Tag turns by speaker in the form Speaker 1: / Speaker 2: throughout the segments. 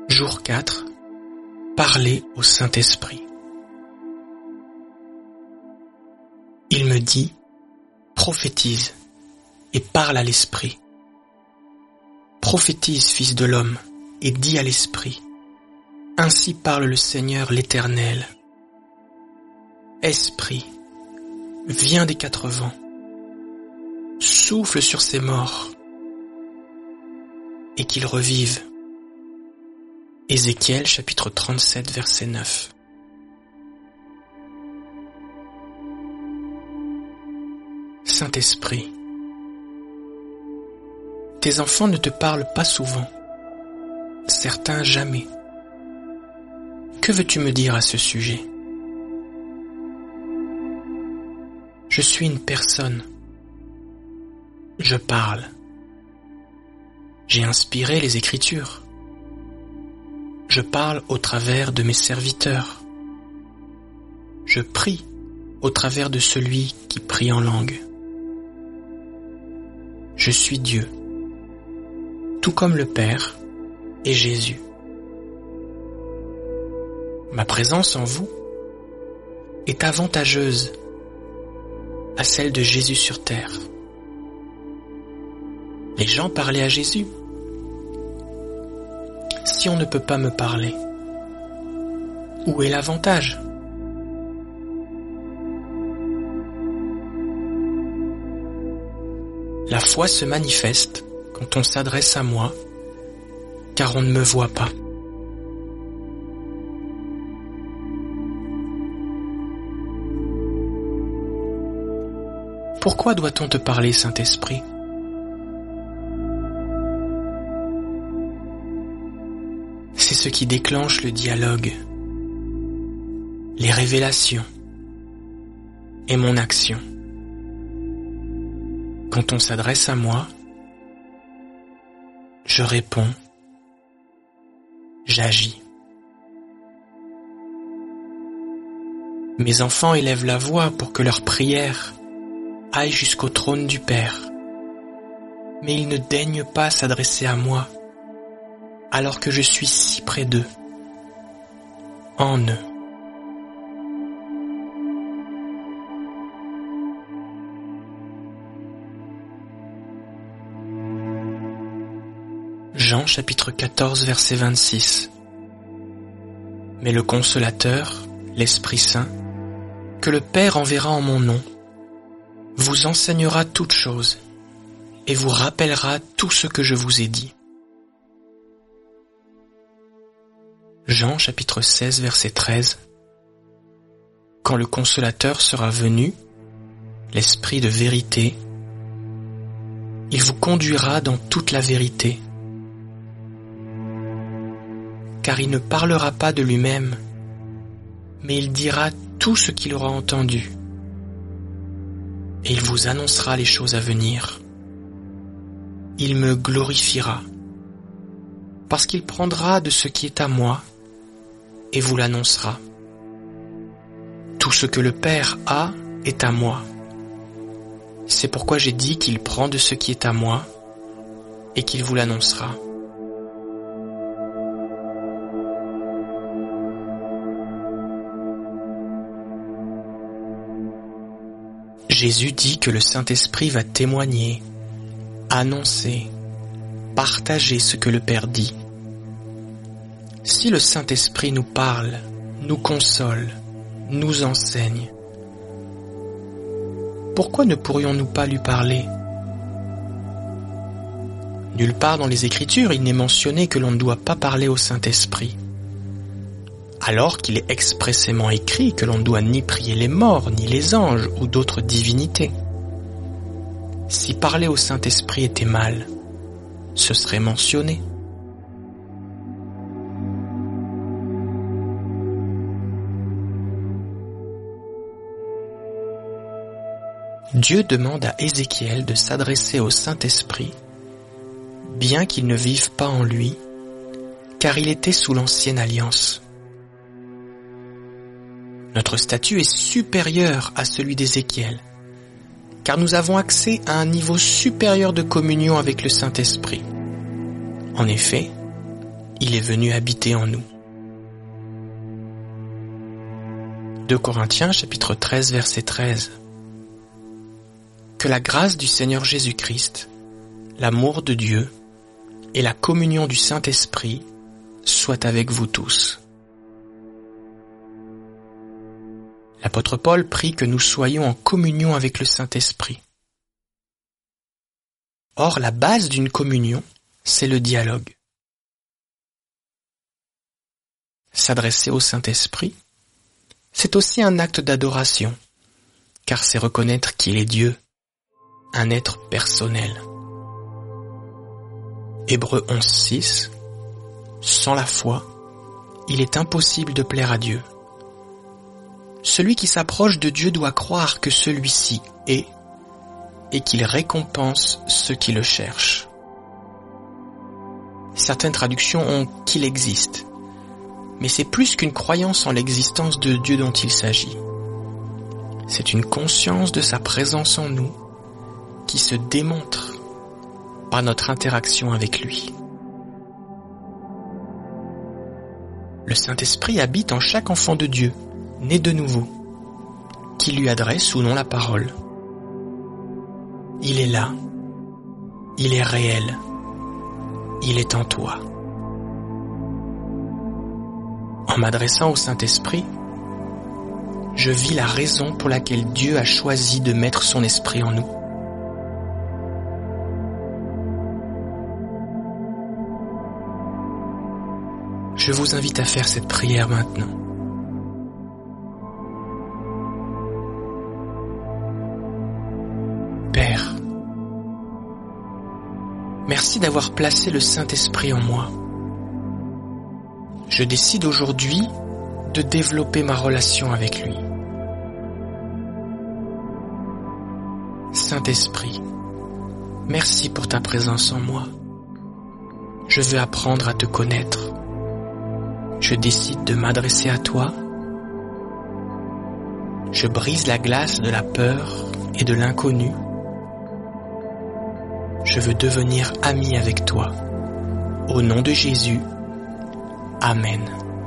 Speaker 1: Jour 4. Parler au Saint-Esprit. Il me dit, prophétise et parle à l'Esprit. Prophétise, fils de l'homme, et dis à l'Esprit, ainsi parle le Seigneur l'Éternel. Esprit, viens des quatre vents, souffle sur ces morts, et qu'ils revivent. Ézéchiel chapitre 37 verset 9. Saint-Esprit, tes enfants ne te parlent pas souvent, certains jamais. Que veux-tu me dire à ce sujet? Je suis une personne. Je parle. J'ai inspiré les Écritures. Je parle au travers de mes serviteurs. Je prie au travers de celui qui prie en langue. Je suis Dieu, tout comme le Père et Jésus. Ma présence en vous est avantageuse à celle de Jésus sur terre. Les gens parlaient à Jésus. Si on ne peut pas me parler, où est l'avantage? La foi se manifeste quand on s'adresse à moi, car on ne me voit pas. Pourquoi doit-on te parler, Saint-Esprit? C'est ce qui déclenche le dialogue, les révélations et mon action. Quand on s'adresse à moi, je réponds, j'agis. Mes enfants élèvent la voix pour que leur prière aille jusqu'au trône du Père, mais ils ne daignent pas s'adresser à moi, alors que je suis si près d'eux, en eux. Jean chapitre 14 verset 26. Mais le Consolateur, l'Esprit Saint, que le Père enverra en mon nom, vous enseignera toutes choses et vous rappellera tout ce que je vous ai dit. Jean chapitre 16 verset 13. Quand le Consolateur sera venu, l'Esprit de vérité, il vous conduira dans toute la vérité, car il ne parlera pas de lui-même, mais il dira tout ce qu'il aura entendu, et il vous annoncera les choses à venir. Il me glorifiera, parce qu'il prendra de ce qui est à moi, et vous l'annoncera. Tout ce que le Père a est à moi. C'est pourquoi j'ai dit qu'il prend de ce qui est à moi, et qu'il vous l'annoncera. Jésus dit que le Saint-Esprit va témoigner, annoncer, partager ce que le Père dit. Si le Saint-Esprit nous parle, nous console, nous enseigne, pourquoi ne pourrions-nous pas lui parler? Nulle part dans les Écritures il n'est mentionné que l'on ne doit pas parler au Saint-Esprit, alors qu'il est expressément écrit que l'on ne doit ni prier les morts, ni les anges ou d'autres divinités. Si parler au Saint-Esprit était mal, ce serait mentionné. Dieu demande à Ézéchiel de s'adresser au Saint-Esprit, bien qu'il ne vive pas en lui, car il était sous l'ancienne alliance. Notre statut est supérieur à celui d'Ézéchiel, car nous avons accès à un niveau supérieur de communion avec le Saint-Esprit. En effet, il est venu habiter en nous. 2 Corinthiens chapitre 13 verset 13. Que la grâce du Seigneur Jésus-Christ, l'amour de Dieu et la communion du Saint-Esprit soient avec vous tous. L'apôtre Paul prie que nous soyons en communion avec le Saint-Esprit. Or, la base d'une communion, c'est le dialogue. S'adresser au Saint-Esprit, c'est aussi un acte d'adoration, car c'est reconnaître qu'il est Dieu, un être personnel. Hébreux 11:6, sans la foi, il est impossible de plaire à Dieu. Celui qui s'approche de Dieu doit croire que celui-ci est et qu'il récompense ceux qui le cherchent. Certaines traductions ont « qu'il existe », mais c'est plus qu'une croyance en l'existence de Dieu dont il s'agit. C'est une conscience de sa présence en nous qui se démontre par notre interaction avec lui. Le Saint-Esprit habite en chaque enfant de Dieu, né de nouveau, qui lui adresse ou non la parole. Il est là, il est réel, il est en toi. En m'adressant au Saint-Esprit, je vis la raison pour laquelle Dieu a choisi de mettre son esprit en nous. Je vous invite à faire cette prière maintenant. Père, merci d'avoir placé le Saint-Esprit en moi. Je décide aujourd'hui de développer ma relation avec lui. Saint-Esprit, merci pour ta présence en moi. Je veux apprendre à te connaître. Je décide de m'adresser à toi. Je brise la glace de la peur et de l'inconnu. Je veux devenir ami avec toi. Au nom de Jésus, Amen.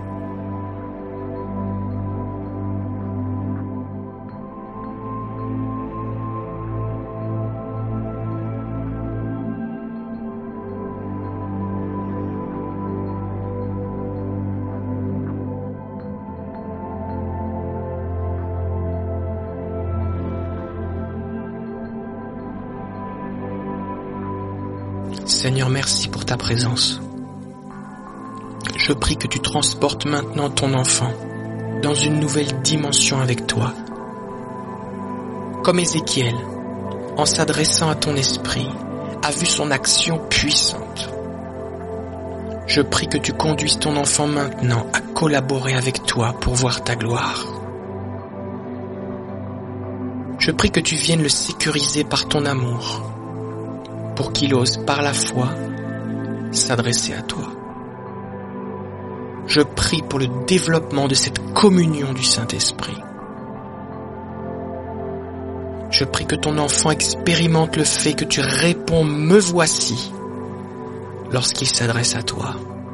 Speaker 1: Seigneur, merci pour ta présence. Je prie que tu transportes maintenant ton enfant dans une nouvelle dimension avec toi. Comme Ézéchiel, en s'adressant à ton esprit, a vu son action puissante. Je prie que tu conduises ton enfant maintenant à collaborer avec toi pour voir ta gloire. Je prie que tu viennes le sécuriser par ton amour, pour qu'il ose par la foi s'adresser à toi. Je prie pour le développement de cette communion du Saint-Esprit. Je prie que ton enfant expérimente le fait que tu réponds « Me voici » lorsqu'il s'adresse à toi.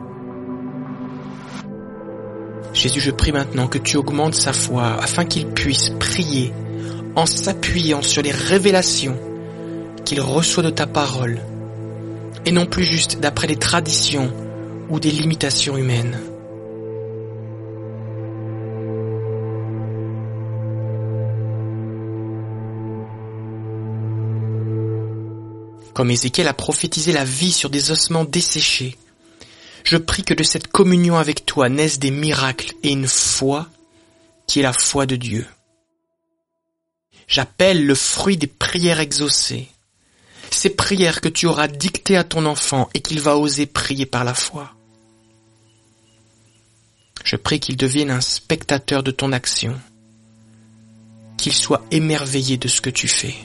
Speaker 1: Jésus, je prie maintenant que tu augmentes sa foi afin qu'il puisse prier en s'appuyant sur les révélations qu'il reçoit de ta parole, et non plus juste d'après les traditions ou des limitations humaines. Comme Ézéchiel a prophétisé la vie sur des ossements desséchés, je prie que de cette communion avec toi naissent des miracles et une foi qui est la foi de Dieu. J'appelle le fruit des prières exaucées, ces prières que tu auras dictées à ton enfant et qu'il va oser prier par la foi. Je prie qu'il devienne un spectateur de ton action, qu'il soit émerveillé de ce que tu fais.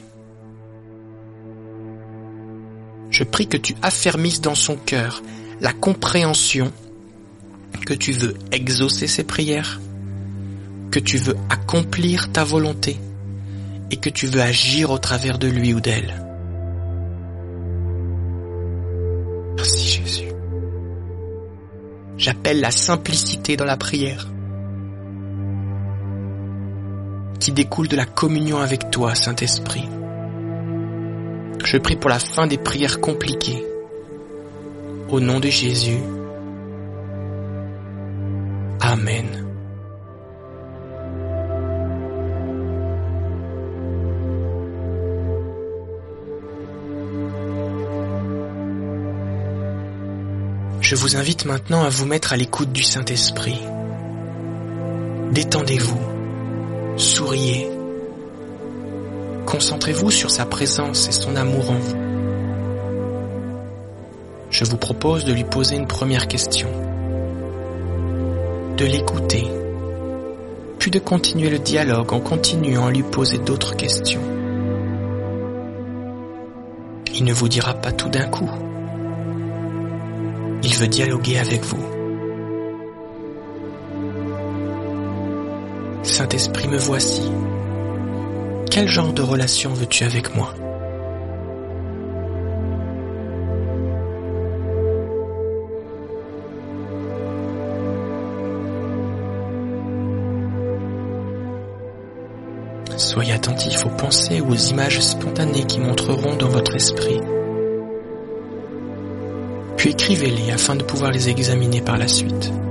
Speaker 1: Je prie que tu affermisses dans son cœur la compréhension que tu veux exaucer ses prières, que tu veux accomplir ta volonté et que tu veux agir au travers de lui ou d'elle. Merci Jésus. J'appelle la simplicité dans la prière, qui découle de la communion avec toi, Saint-Esprit. Je prie pour la fin des prières compliquées. Au nom de Jésus. Amen. Je vous invite maintenant à vous mettre à l'écoute du Saint-Esprit. Détendez-vous, souriez. Concentrez-vous sur sa présence et son amour en vous. Je vous propose de lui poser une première question, de l'écouter, puis de continuer le dialogue en continuant à lui poser d'autres questions. Il ne vous dira pas tout d'un coup. Il veut dialoguer avec vous. Saint-Esprit, me voici. Quel genre de relation veux-tu avec moi ? Soyez attentifs aux pensées ou aux images spontanées qui monteront dans votre esprit. Puis écrivez-les afin de pouvoir les examiner par la suite.